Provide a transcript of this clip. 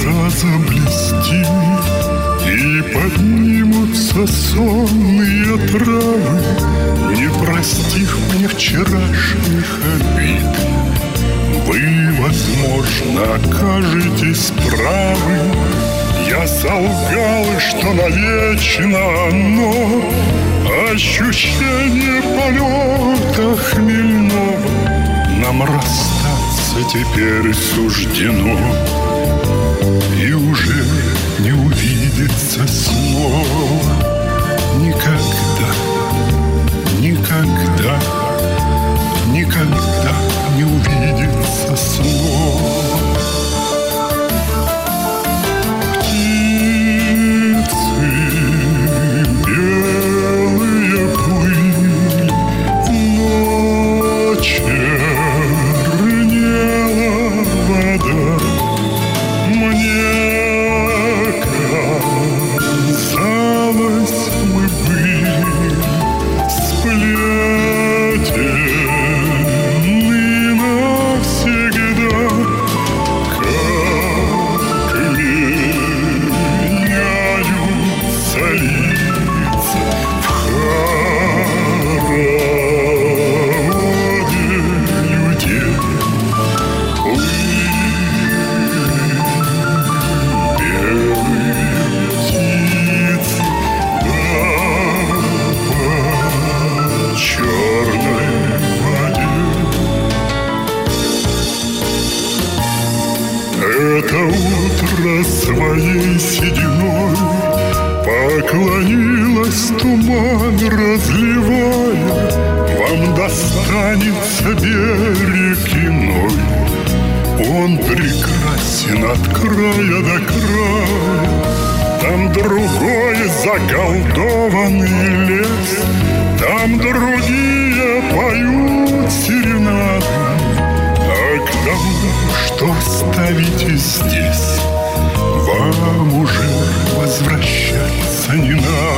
роса заблестит, и поднимутся сонные травы, не простив мне вчерашних обид. Вы, возможно, окажетесь правы, я солгал, и что навечно оно ощущение полета хмельного нам расстаться теперь суждено, и уже не увидеться снова никогда, никогда, никогда не увидеться снова. Это утро своей сединой поклонилось, туман разливая. Вам достанется берег иной, он прекрасен от края до края. Там другой заколдованный лес, там другие поют серенады. А к тому, что оставите здесь, вам уже возвращаться не надо.